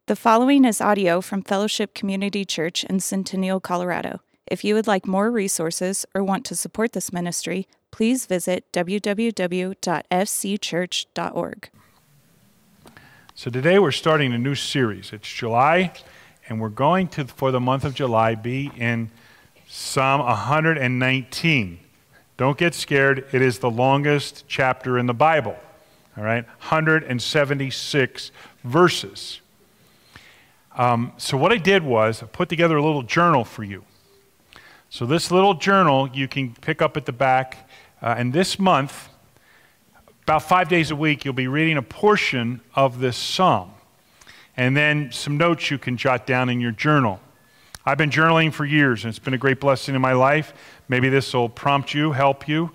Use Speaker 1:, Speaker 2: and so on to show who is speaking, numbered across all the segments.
Speaker 1: The following is audio from Fellowship Community Church in Centennial, Colorado. If you would like more resources or want to support this ministry, please visit www.fcchurch.org.
Speaker 2: So today we're starting a new series. It's July, and we're going to, for the month of July, be in Psalm 119. Don't get scared. It is the longest chapter in the Bible. All right, 176 verses. So what I did was I put together a little journal for you. So this little journal you can pick up at the back, and this month, about 5 days a week, you'll be reading a portion of this psalm, and then some notes you can jot down in your journal. I've been journaling for years, and it's been a great blessing in my life. Maybe this will prompt you, help you,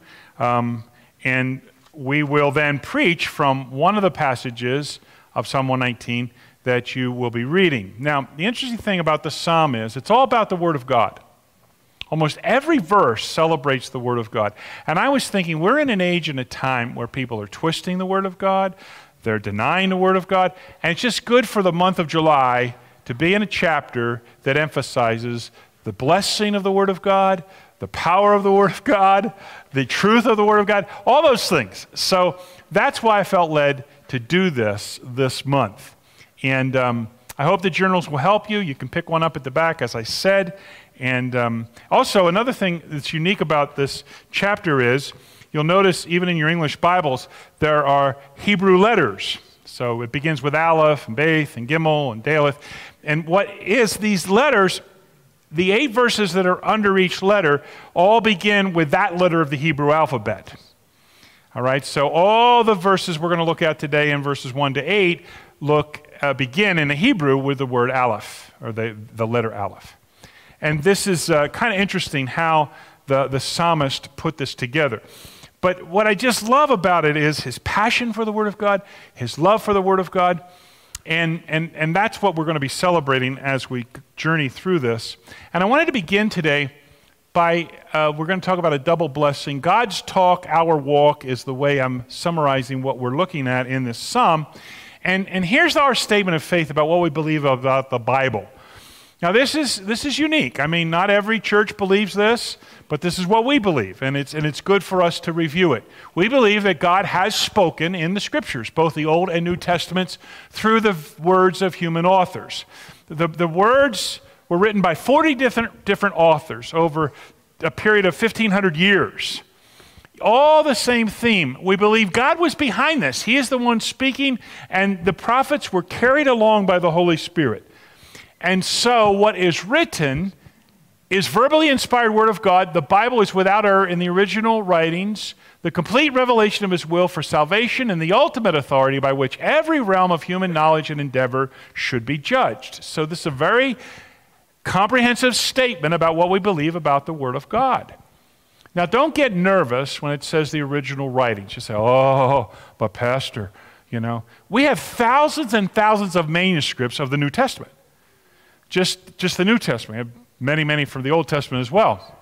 Speaker 2: and we will then preach from one of the passages of Psalm 119 that you will be reading. Now, the interesting thing about the psalm is it's all about the Word of God. Almost every verse celebrates the Word of God. And I was thinking, we're in an age and a time where people are twisting the Word of God, they're denying the Word of God, and it's just good for the month of July to be in a chapter that emphasizes the blessing of the Word of God, the power of the Word of God, the truth of the Word of God, all those things. So that's why I felt led to do this month. And I hope the journals will help you. You can pick one up at the back, as I said. And also, another thing that's unique about this chapter is, you'll notice even in your English Bibles, there are Hebrew letters. So it begins with Aleph, and Beth, and Gimel, and Daleth. And what is these letters, the 8 verses that are under each letter, all begin with that letter of the Hebrew alphabet. All right, so all the verses we're going to look at today in verses 1 to 8 begin in the Hebrew with the word Aleph, or the letter Aleph. And this is kind of interesting how the psalmist put this together. But what I just love about it is his passion for the Word of God, his love for the Word of God, and that's what we're going to be celebrating as we journey through this. And I wanted to begin today by, we're going to talk about a double blessing. God's talk, our walk is the way I'm summarizing what we're looking at in this psalm. And here's our statement of faith about what we believe about the Bible. Now this is unique. I mean, not every church believes this, but this is what we believe, and it's good for us to review it. We believe that God has spoken in the Scriptures, both the Old and New Testaments, through the words of human authors. The words were written by 40 different authors over a period of 1,500 years. All the same theme. We believe God was behind this. He is the one speaking, and the prophets were carried along by the Holy Spirit. And so what is written is verbally inspired Word of God. The Bible is without error in the original writings, the complete revelation of His will for salvation, and the ultimate authority by which every realm of human knowledge and endeavor should be judged. So this is a very comprehensive statement about what we believe about the Word of God. Now, don't get nervous when it says the original writings. You say, oh, but Pastor, we have thousands and thousands of manuscripts of the New Testament. Just the New Testament. We have many from the Old Testament as well.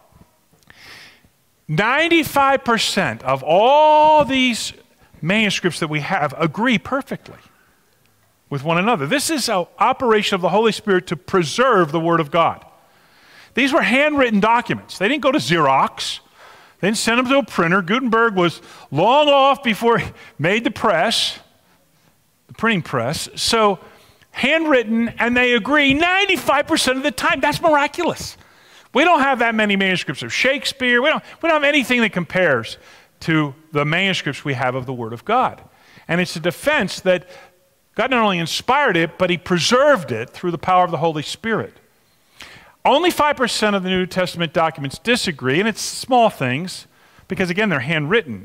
Speaker 2: 95% of all these manuscripts that we have agree perfectly with one another. This is an operation of the Holy Spirit to preserve the Word of God. These were handwritten documents. They didn't go to Xerox. They didn't send them to a printer. Gutenberg was long off before he made the press, the printing press. So handwritten, and they agree 95% of the time. That's miraculous. We don't have that many manuscripts of Shakespeare. We don't have anything that compares to the manuscripts we have of the Word of God. And it's a defense that God not only inspired it, but He preserved it through the power of the Holy Spirit. Only 5% of the New Testament documents disagree, and it's small things, because again, they're handwritten.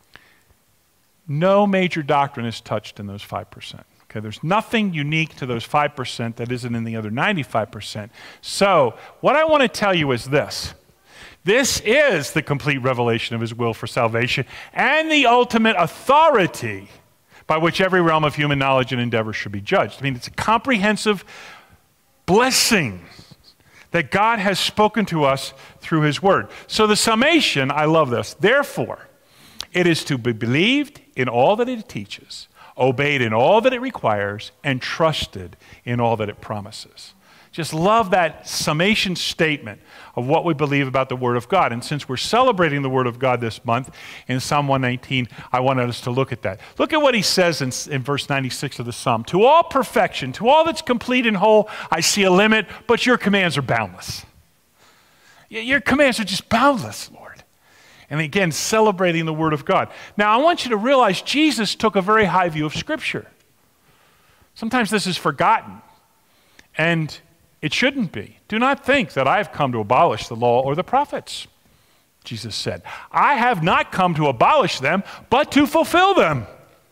Speaker 2: No major doctrine is touched in those 5%. Okay, there's nothing unique to those 5% that isn't in the other 95%. So, what I want to tell you is this. This is the complete revelation of His will for salvation and the ultimate authority by which every realm of human knowledge and endeavor should be judged. I mean, it's a comprehensive blessing that God has spoken to us through His Word. So the summation, I love this. Therefore, it is to be believed in all that it teaches, obeyed in all that it requires, and trusted in all that it promises. Just love that summation statement of what we believe about the Word of God. And since we're celebrating the Word of God this month in Psalm 119, I wanted us to look at that. Look at what he says in verse 96 of the Psalm. To all perfection, to all that's complete and whole, I see a limit, but your commands are boundless. Your commands are just boundless, Lord. And again, celebrating the Word of God. Now, I want you to realize Jesus took a very high view of Scripture. Sometimes this is forgotten, and it shouldn't be. Do not think that I have come to abolish the law or the prophets, Jesus said. I have not come to abolish them, but to fulfill them.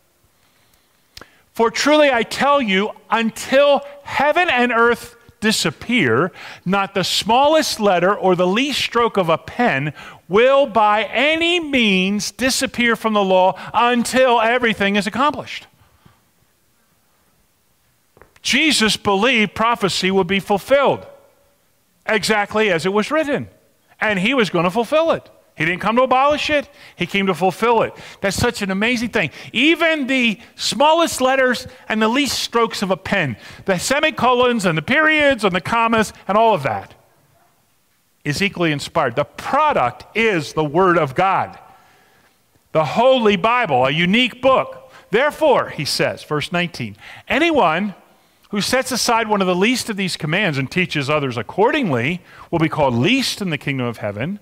Speaker 2: For truly I tell you, until heaven and earth disappear, not the smallest letter or the least stroke of a pen will by any means disappear from the law until everything is accomplished. Jesus believed prophecy would be fulfilled exactly as it was written, and he was going to fulfill it. He didn't come to abolish it. He came to fulfill it. That's such an amazing thing. Even the smallest letters and the least strokes of a pen, the semicolons and the periods and the commas and all of that is equally inspired. The product is the Word of God, the Holy Bible, a unique book. Therefore, he says, verse 19, anyone who sets aside one of the least of these commands and teaches others accordingly will be called least in the kingdom of heaven.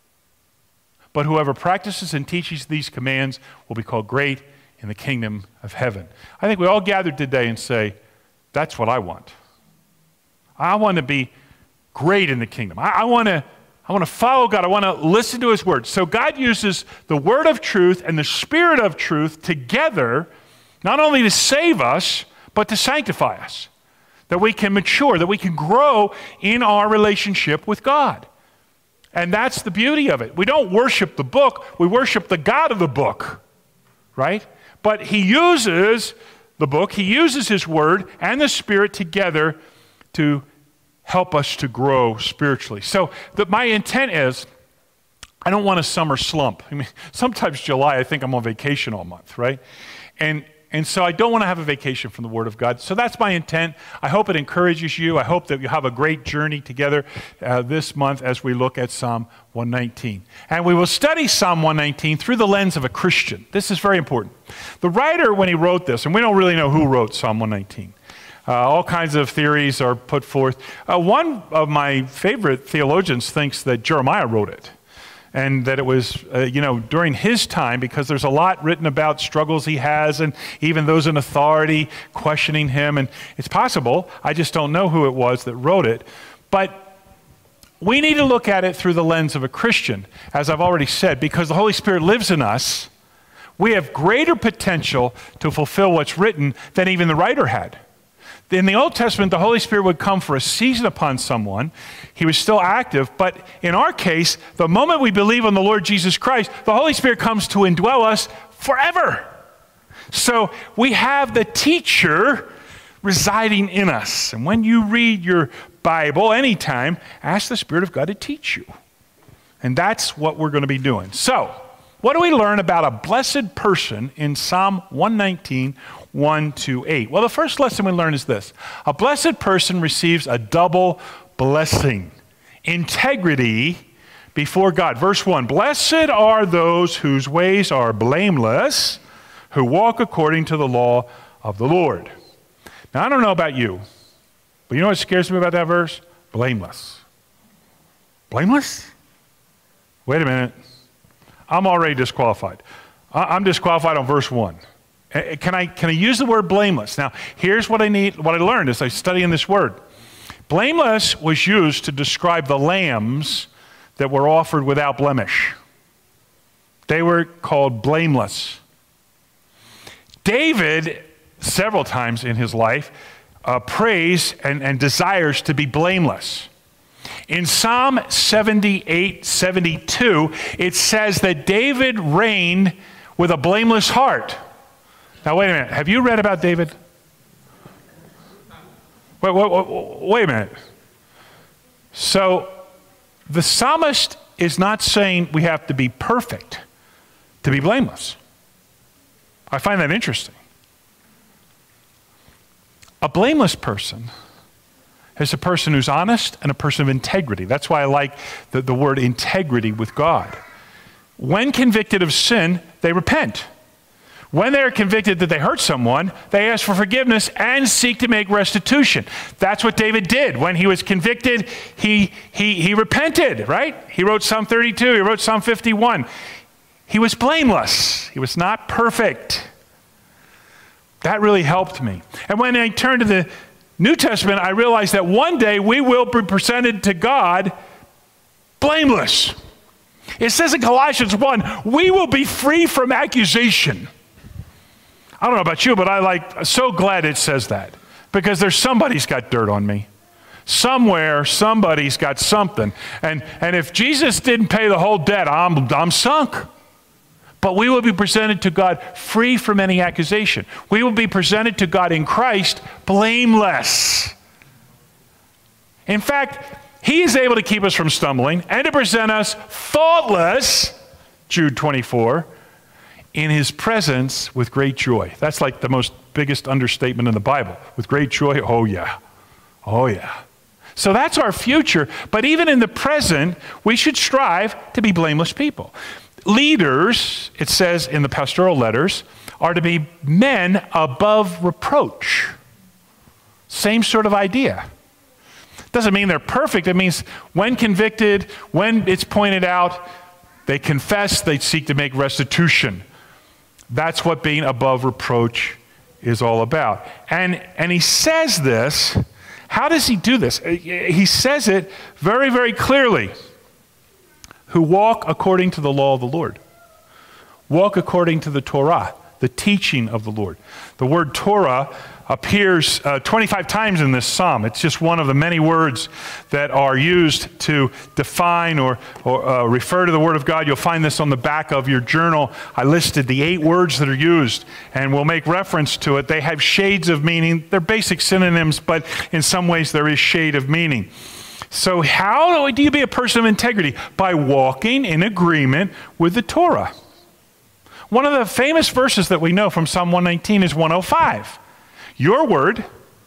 Speaker 2: But whoever practices and teaches these commands will be called great in the kingdom of heaven. I think we all gathered today and say, that's what I want. I want to be great in the kingdom. I want to follow God. I want to listen to his word. So God uses the word of truth and the spirit of truth together, not only to save us, but to sanctify us, that we can mature, that we can grow in our relationship with God. And that's the beauty of it. We don't worship the book, we worship the God of the book, right? But he uses the book, he uses his word and the Spirit together to help us to grow spiritually. So my intent is, I don't want a summer slump. I mean, sometimes July, I think I'm on vacation all month, right? And so I don't want to have a vacation from the Word of God. So that's my intent. I hope it encourages you. I hope that you have a great journey together this month as we look at Psalm 119. And we will study Psalm 119 through the lens of a Christian. This is very important. The writer, when he wrote this, and we don't really know who wrote Psalm 119. All kinds of theories are put forth. One of my favorite theologians thinks that Jeremiah wrote it. And that it was, during his time, because there's a lot written about struggles he has and even those in authority questioning him. And it's possible, I just don't know who it was that wrote it. But we need to look at it through the lens of a Christian, as I've already said, because the Holy Spirit lives in us. We have greater potential to fulfill what's written than even the writer had. In the Old Testament, the Holy Spirit would come for a season upon someone. He was still active, but in our case, the moment we believe on the Lord Jesus Christ, the Holy Spirit comes to indwell us forever. So we have the teacher residing in us. And when you read your Bible anytime, ask the Spirit of God to teach you. And that's what we're going to be doing. So, what do we learn about a blessed person in Psalm 119, 1-8? Well, the first lesson we learn is this. A blessed person receives a double blessing. Integrity before God. Verse 1, blessed are those whose ways are blameless, who walk according to the law of the Lord. Now, I don't know about you, but you know what scares me about that verse? Blameless. Blameless? Wait a minute. I'm already disqualified. I'm disqualified on verse 1. Can I use the word blameless? Now, here's what I learned as I study in this word. Blameless was used to describe the lambs that were offered without blemish. They were called blameless. David, several times in his life, prays and desires to be blameless. In Psalm 78, 72, it says that David reigned with a blameless heart. Now, wait a minute. Have you read about David? Wait a minute. So, the psalmist is not saying we have to be perfect to be blameless. I find that interesting. A blameless person is a person who's honest and a person of integrity. That's why I like the word integrity with God. When convicted of sin, they repent. When they are convicted that they hurt someone, they ask for forgiveness and seek to make restitution. That's what David did. When he was convicted, he repented, right? He wrote Psalm 32, he wrote Psalm 51. He was blameless. He was not perfect. That really helped me. And when I turned to the New Testament, I realized that one day we will be presented to God blameless. It says in Colossians 1, we will be free from accusation. I don't know about you, but I'm so glad it says that, because somebody's got dirt on me. Somewhere, somebody's got something. And if Jesus didn't pay the whole debt, I'm sunk. But we will be presented to God free from any accusation. We will be presented to God in Christ blameless. In fact, he is able to keep us from stumbling and to present us faultless, Jude 24, in his presence with great joy. That's like the most biggest understatement in the Bible. With great joy, oh yeah. Oh yeah. So that's our future. But even in the present, we should strive to be blameless people. Leaders, it says in the pastoral letters, are to be men above reproach. Same sort of idea. Doesn't mean they're perfect. It means when convicted, when it's pointed out, they confess, they seek to make restitution. That's what being above reproach is all about. And he says this. How does he do this? He says it very, very clearly. Who walk according to the law of the Lord. Walk according to the Torah, the teaching of the Lord. The word Torah appears 25 times in this psalm. It's just one of the many words that are used to define or refer to the Word of God. You'll find this on the back of your journal. I listed the 8 words that are used, and we'll make reference to it. They have shades of meaning. They're basic synonyms, but in some ways there is shade of meaning. So how do you be a person of integrity? By walking in agreement with the Torah. One of the famous verses that we know from Psalm 119 is 105. Your word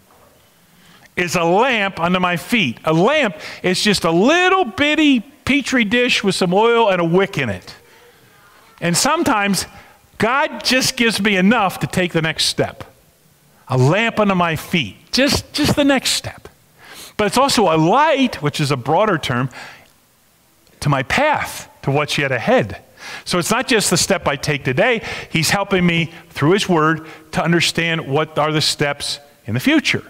Speaker 2: is a lamp unto my feet. A lamp is just a little bitty petri dish with some oil and a wick in it. And sometimes God just gives me enough to take the next step. A lamp unto my feet. Just the next step. But it's also a light, which is a broader term, to my path, to what's yet ahead. So it's not just the step I take today. He's helping me through his word to understand what are the steps in the future.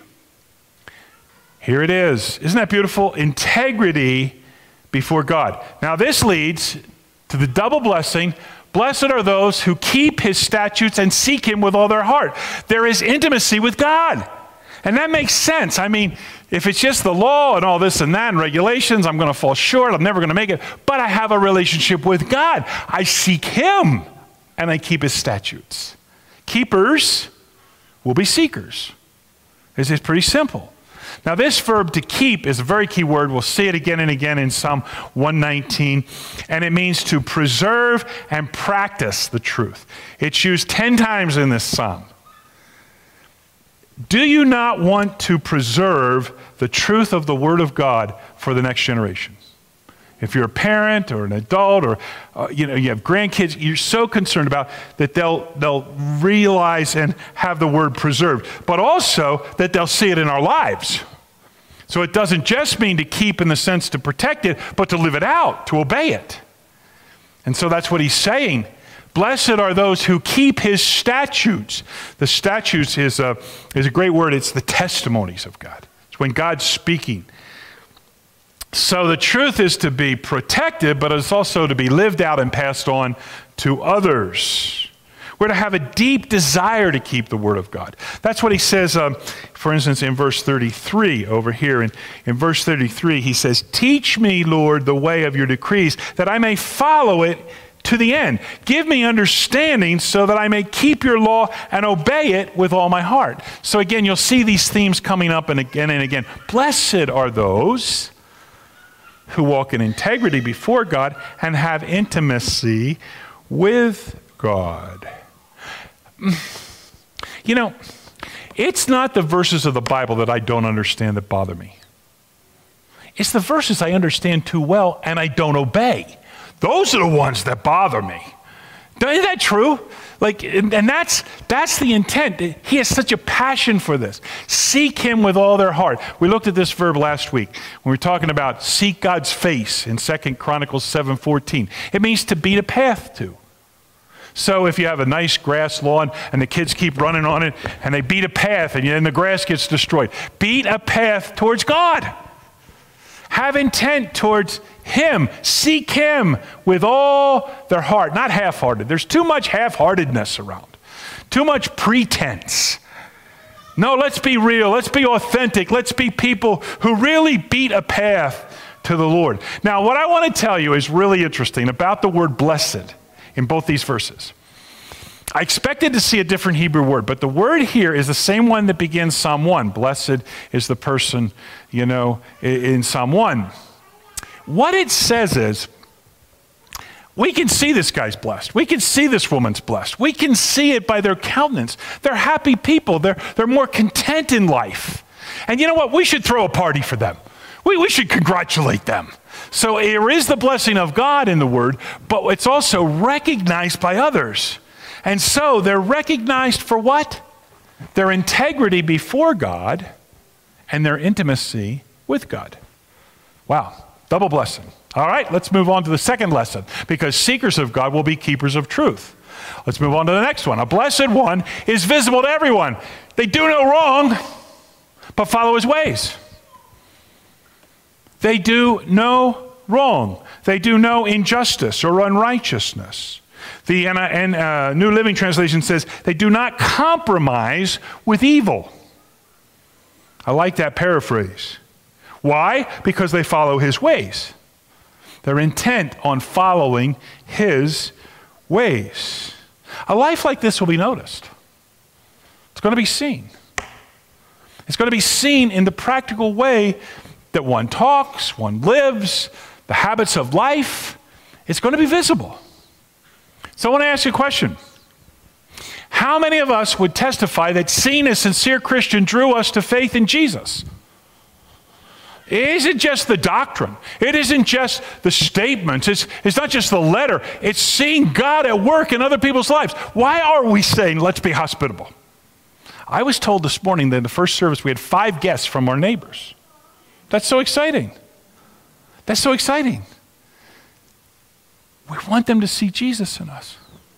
Speaker 2: Here it is. Isn't that beautiful? Integrity before God. Now this leads to the double blessing. Blessed are those who keep his statutes and seek him with all their heart. There is intimacy with God. And that makes sense. I mean, if it's just the law and all this and that and regulations, I'm going to fall short. I'm never going to make it. But I have a relationship with God. I seek him and I keep his statutes. Keepers will be seekers. It's pretty simple. Now this verb to keep is a very key word. We'll see it again and again in Psalm 119. And it means to preserve and practice the truth. It's used 10 times in this psalm. Do you not want to preserve the truth of the Word of God for the next generation? If you're a parent or an adult or you have grandkids, you're so concerned about that they'll realize and have the Word preserved, but also that they'll see it in our lives. So it doesn't just mean to keep in the sense to protect it, but to live it out, to obey it. And so that's what he's saying. Blessed are those who keep his statutes. The statutes is a great word. It's the testimonies of God. It's when God's speaking. So the truth is to be protected, but it's also to be lived out and passed on to others. We're to have a deep desire to keep the Word of God. That's what he says, for instance, in verse 33 over here. In verse 33, he says, "Teach me, Lord, the way of your decrees, that I may follow it to the end. Give me understanding so that I may keep your law and obey it with all my heart." So again, you'll see these themes coming up and again. Blessed are those who walk in integrity before God and have intimacy with God. You know, It's not the verses of the Bible that I don't understand that bother me. It's the verses I understand too well and I don't obey. Those are the ones that bother me. Isn't that true? And that's the intent. He has such a passion for this. Seek him with all their heart. We looked at this verb last week when we were talking about seek God's face in 2 Chronicles 7:14. It means to beat a path to. So if you have a nice grass lawn and the kids keep running on it and they beat a path and then the grass gets destroyed, beat a path towards God. Have intent towards him. Seek him with all their heart, not half-hearted. There's too much half-heartedness around, too much pretense. No, let's be real. Let's be authentic. Let's be people who really beat a path to the Lord. Now, what I want to tell you is really interesting about the word blessed in both these verses. I expected to see a different Hebrew word, but the word here is the same one that begins Psalm 1. Blessed is the person, in Psalm 1. What it says is, we can see this guy's blessed. We can see this woman's blessed. We can see it by their countenance. They're happy people. They're more content in life. And you know what? We should throw a party for them. We should congratulate them. So there is the blessing of God in the word, but it's also recognized by others. And so they're recognized for what? Their integrity before God and their intimacy with God. Wow, double blessing. All right, let's move on to the second lesson, because seekers of God will be keepers of truth. Let's move on to the next one. A blessed one is visible to everyone. They do no wrong, but follow his ways. They do no wrong. They do no injustice or unrighteousness. The New Living Translation says, they do not compromise with evil. I like that paraphrase. Why? Because they follow his ways. They're intent on following his ways. A life like this will be noticed. It's going to be seen. It's going to be seen in the practical way that one talks, one lives, the habits of life. It's going to be visible. So I want to ask you a question. How many of us would testify that seeing a sincere Christian drew us to faith in Jesus? It isn't just the doctrine. It isn't just the statements. It's not just the letter. It's seeing God at work in other people's lives. Why are we saying, let's be hospitable? I was told this morning that in the first service we had 5 guests from our neighbors. That's so exciting. That's so exciting. We want them to see Jesus in us.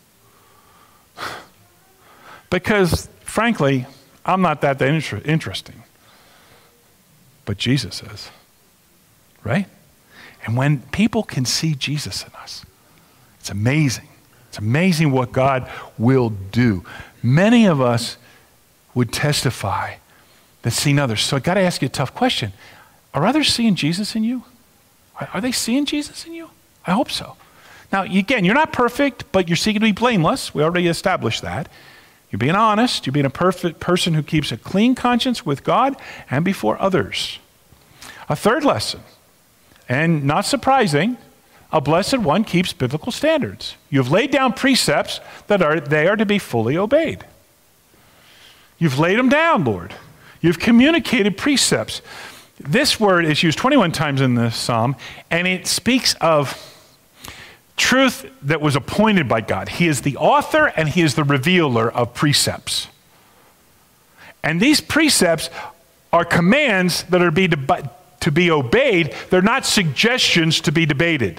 Speaker 2: Because, frankly, I'm not that interesting. But Jesus is. Right? And when people can see Jesus in us, it's amazing. It's amazing what God will do. Many of us would testify that seeing others. So I've got to ask you a tough question. Are others seeing Jesus in you? Are they seeing Jesus in you? I hope so. Now, again, you're not perfect, but you're seeking to be blameless. We already established that. You're being honest. You're being a perfect person who keeps a clean conscience with God and before others. A third lesson, and not surprising, a blessed one keeps biblical standards. You've laid down precepts that are to be fully obeyed. You've laid them down, Lord. You've communicated precepts. This word is used 21 times in this psalm, and it speaks of truth that was appointed by God. He is the author and he is the revealer of precepts. And these precepts are commands that are to be obeyed. They're not suggestions to be debated.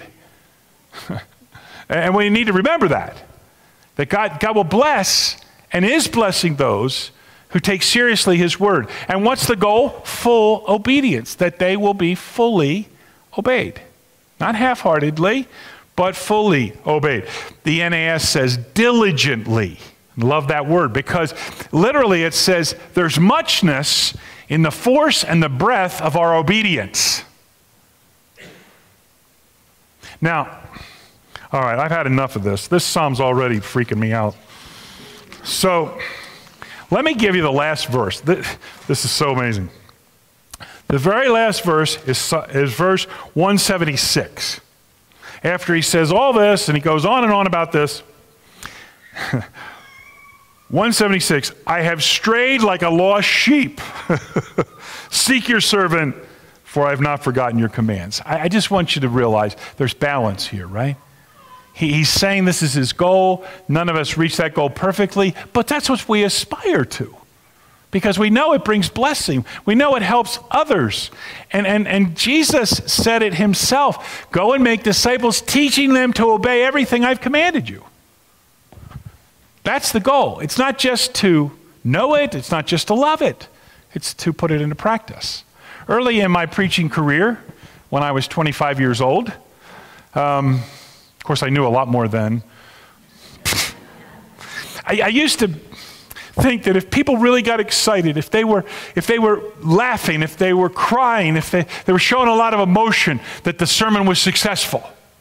Speaker 2: And we need to remember that God will bless and is blessing those who take seriously his word. And what's the goal? Full obedience, that they will be fully obeyed. Not half-heartedly, but fully obeyed. The NAS says diligently. Love that word, because literally it says there's muchness in the force and the breadth of our obedience. Now, all right, I've had enough of this. This psalm's already freaking me out. So, let me give you the last verse. This is so amazing. The very last verse is verse 176. After he says all this, and he goes on and on about this, 176, I have strayed like a lost sheep. Seek your servant, for I have not forgotten your commands. I just want you to realize there's balance here, right? He's saying this is his goal. None of us reach that goal perfectly, but that's what we aspire to, because we know it brings blessing. We know it helps others. And Jesus said it himself. Go and make disciples, teaching them to obey everything I've commanded you. That's the goal. It's not just to know it. It's not just to love it. It's to put it into practice. Early in my preaching career, when I was 25 years old, of course I knew a lot more then, I used to think that if people really got excited, if they were laughing, if they were crying, if they were showing a lot of emotion, that the sermon was successful.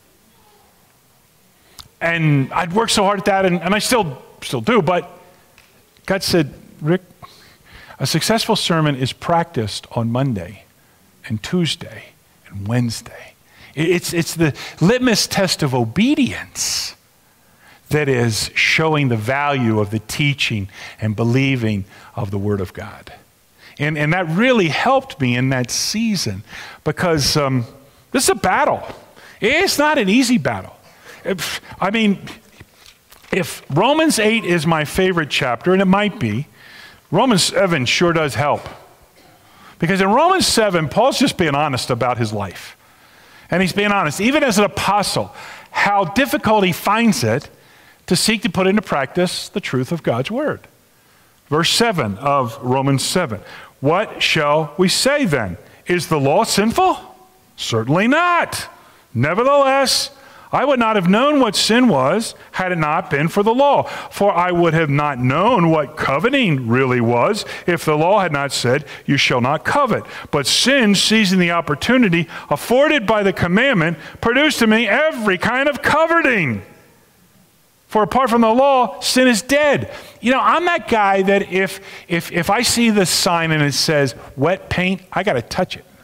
Speaker 2: And I'd worked so hard at that, and I still do, but God said, Rick, a successful sermon is practiced on Monday and Tuesday and Wednesday. It's the litmus test of obedience that is showing the value of the teaching and believing of the Word of God. And that really helped me in that season, because this is a battle. It's not an easy battle. If Romans 8 is my favorite chapter, and it might be, Romans 7 sure does help. Because in Romans 7, Paul's just being honest about his life. And he's being honest, even as an apostle, how difficult he finds it to seek to put into practice the truth of God's word. Verse 7 of Romans 7. What shall we say then? Is the law sinful? Certainly not. Nevertheless, I would not have known what sin was had it not been for the law. For I would have not known what coveting really was if the law had not said, you shall not covet. But sin, seizing the opportunity afforded by the commandment, produced in me every kind of coveting. For apart from the law, sin is dead. You know, I'm that guy that if I see the sign and it says wet paint, I got to touch it.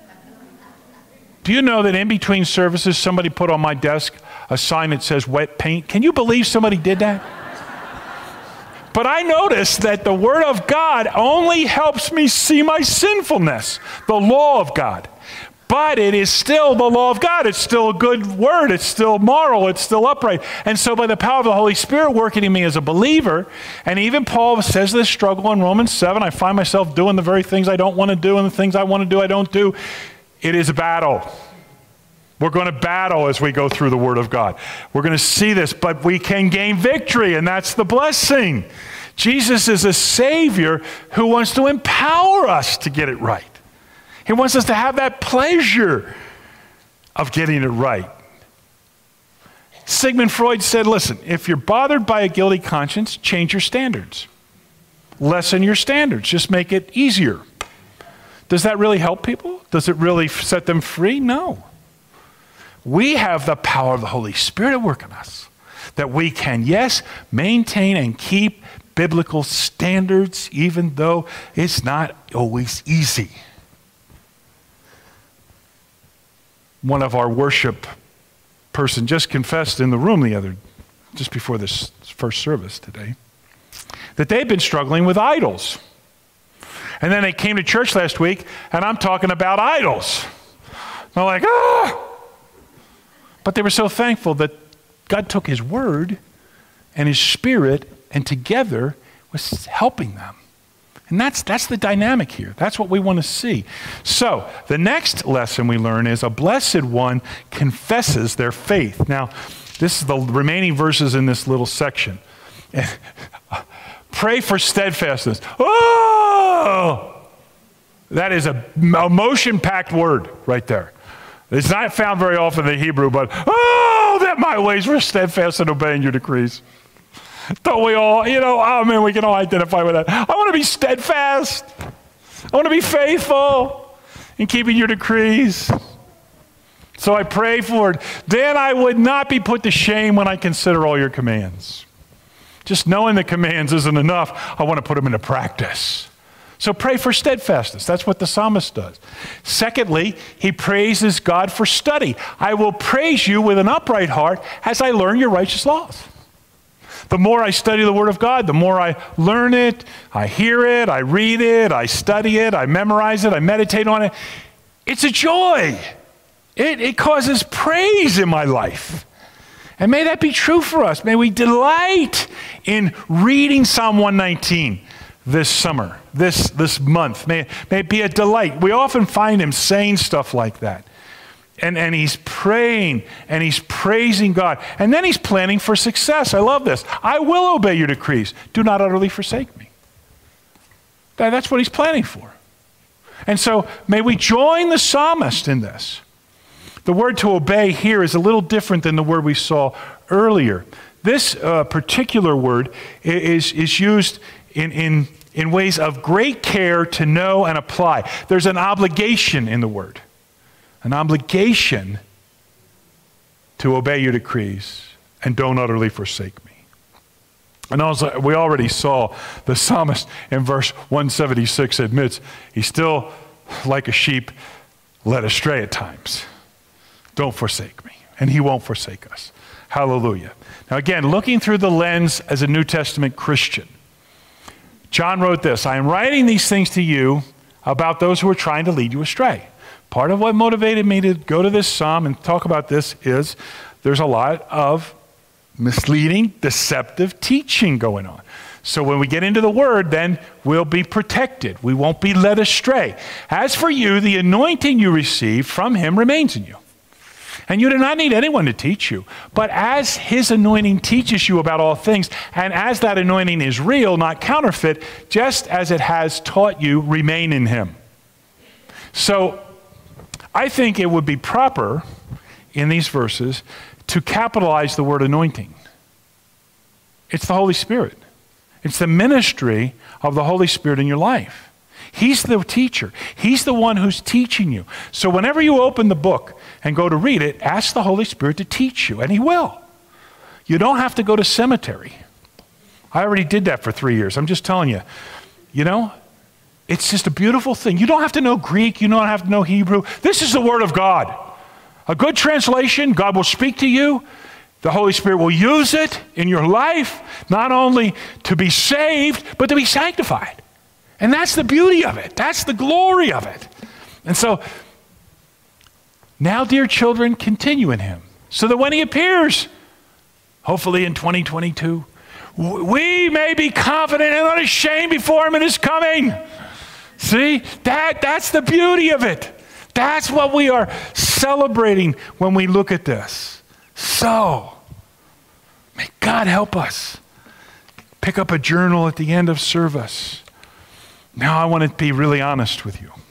Speaker 2: Do you know that in between services, somebody put on my desk a sign that says wet paint? Can you believe somebody did that? But I noticed that the Word of God only helps me see my sinfulness, the law of God. But it is still the law of God. It's still a good word. It's still moral. It's still upright. And so by the power of the Holy Spirit working in me as a believer, and even Paul says this struggle in Romans 7, I find myself doing the very things I don't want to do, and the things I want to do, I don't do. It is a battle. We're going to battle as we go through the Word of God. We're going to see this, but we can gain victory, and that's the blessing. Jesus is a Savior who wants to empower us to get it right. He wants us to have that pleasure of getting it right. Sigmund Freud said, listen, if you're bothered by a guilty conscience, change your standards. Lessen your standards. Just make it easier. Does that really help people? Does it really set them free? No. We have the power of the Holy Spirit at work in us, that we can, yes, maintain and keep biblical standards, even though it's not always easy. One of our worship person just confessed in the room just before this first service today, that they've been struggling with idols. And then they came to church last week, and I'm talking about idols. They're like, ah! But they were so thankful that God took His Word and His Spirit, and together was helping them. And that's the dynamic here. That's what we want to see. So the next lesson we learn is a blessed one confesses their faith. Now, this is the remaining verses in this little section. Pray for steadfastness. Oh! That is a emotion-packed word right there. It's not found very often in the Hebrew, but, oh, that my ways were steadfast in obeying your decrees. Don't we all, we can all identify with that. I want to be steadfast. I want to be faithful in keeping your decrees. So I pray for it. Then I would not be put to shame when I consider all your commands. Just knowing the commands isn't enough. I want to put them into practice. So pray for steadfastness. That's what the psalmist does. Secondly, he praises God for study. I will praise you with an upright heart as I learn your righteous laws. The more I study the Word of God, the more I learn it, I hear it, I read it, I study it, I memorize it, I meditate on it. It's a joy. It causes praise in my life. And may that be true for us. May we delight in reading Psalm 119 this summer, this month. May it be a delight. We often find him saying stuff like that. And he's praying and he's praising God. And then he's planning for success. I love this. I will obey your decrees. Do not utterly forsake me. That's what he's planning for. And so may we join the psalmist in this. The word to obey here is a little different than the word we saw earlier. This particular word is used in ways of great care to know and apply. There's an obligation in the word. An obligation to obey your decrees and don't utterly forsake me. And also, we already saw the psalmist in verse 176 admits he's still like a sheep led astray at times. Don't forsake me. And he won't forsake us. Hallelujah. Now again, looking through the lens as a New Testament Christian, John wrote this, I am writing these things to you about those who are trying to lead you astray. Part of what motivated me to go to this psalm and talk about this is there's a lot of misleading, deceptive teaching going on. So when we get into the word, then we'll be protected. We won't be led astray. As for you, the anointing you received from him remains in you. And you do not need anyone to teach you. But as his anointing teaches you about all things, and as that anointing is real, not counterfeit, just as it has taught you, remain in him. So I think it would be proper in these verses to capitalize the word anointing. It's the Holy Spirit. It's the ministry of the Holy Spirit in your life. He's the teacher. He's the one who's teaching you. So whenever you open the book and go to read it, ask the Holy Spirit to teach you, and he will. You don't have to go to seminary. I already did that for 3 years. I'm just telling you, it's just a beautiful thing. You don't have to know Greek. You don't have to know Hebrew. This is the Word of God. A good translation, God will speak to you. The Holy Spirit will use it in your life, not only to be saved, but to be sanctified. And that's the beauty of it. That's the glory of it. And so, now, dear children, continue in him, so that when he appears, hopefully in 2022, we may be confident and unashamed before him in his coming. See, that's the beauty of it. That's what we are celebrating when we look at this. So, may God help us. Pick up a journal at the end of service. Now I want to be really honest with you.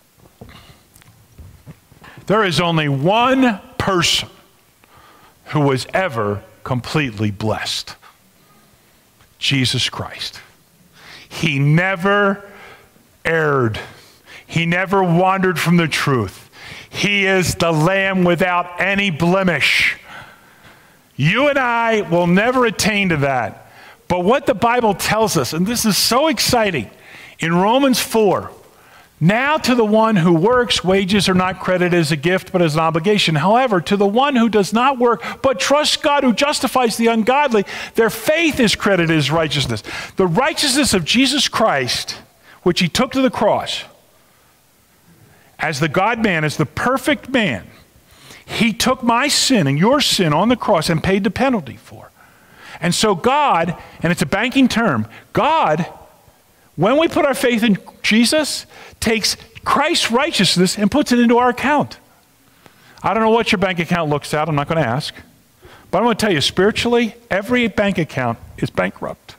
Speaker 2: There is only one person who was ever completely blessed. Jesus Christ. He never erred. He never wandered from the truth. He is the Lamb without any blemish. You and I will never attain to that. But what the Bible tells us, and this is so exciting, in Romans 4, now to the one who works, wages are not credited as a gift, but as an obligation. However, to the one who does not work, but trusts God who justifies the ungodly, their faith is credited as righteousness. The righteousness of Jesus Christ, which he took to the cross, as the God-man, as the perfect man, he took my sin and your sin on the cross and paid the penalty for. And so God, and it's a banking term, God, when we put our faith in Jesus, takes Christ's righteousness and puts it into our account. I don't know what your bank account looks at. I'm not going to ask. But I'm going to tell you, spiritually, every bank account is bankrupt.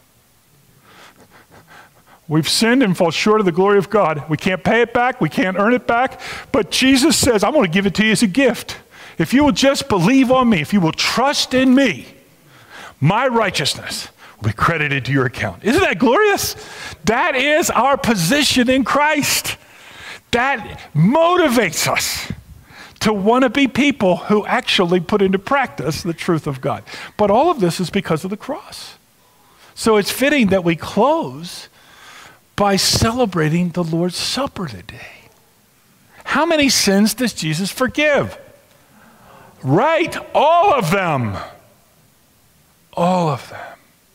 Speaker 2: We've sinned and fall short of the glory of God. We can't pay it back. We can't earn it back. But Jesus says, I'm going to give it to you as a gift. If you will just believe on me, if you will trust in me, my righteousness will be credited to your account. Isn't that glorious? That is our position in Christ. That motivates us to want to be people who actually put into practice the truth of God. But all of this is because of the cross. So it's fitting that we close by celebrating the Lord's Supper today. How many sins does Jesus forgive? Right, all of them. All of them.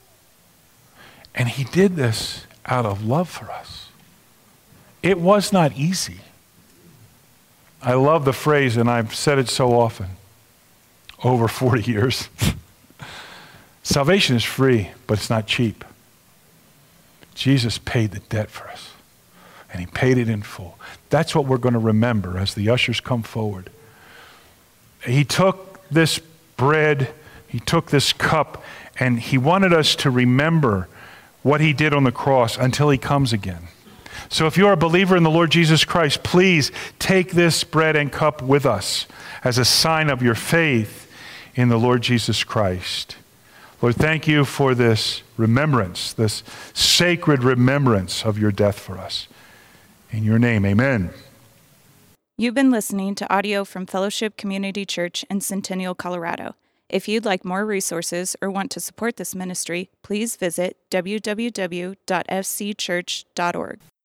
Speaker 2: And he did this out of love for us. It was not easy. I love the phrase, and I've said it so often, over 40 years. Salvation is free, but it's not cheap. Jesus paid the debt for us, and he paid it in full. That's what we're going to remember as the ushers come forward. He took this bread, he took this cup, and he wanted us to remember what he did on the cross until he comes again. So if you're a believer in the Lord Jesus Christ, please take this bread and cup with us as a sign of your faith in the Lord Jesus Christ. Lord, thank you for this remembrance, this sacred remembrance of your death for us. In your name, amen.
Speaker 1: You've been listening to audio from Fellowship Community Church in Centennial, Colorado. If you'd like more resources or want to support this ministry, please visit www.fcchurch.org.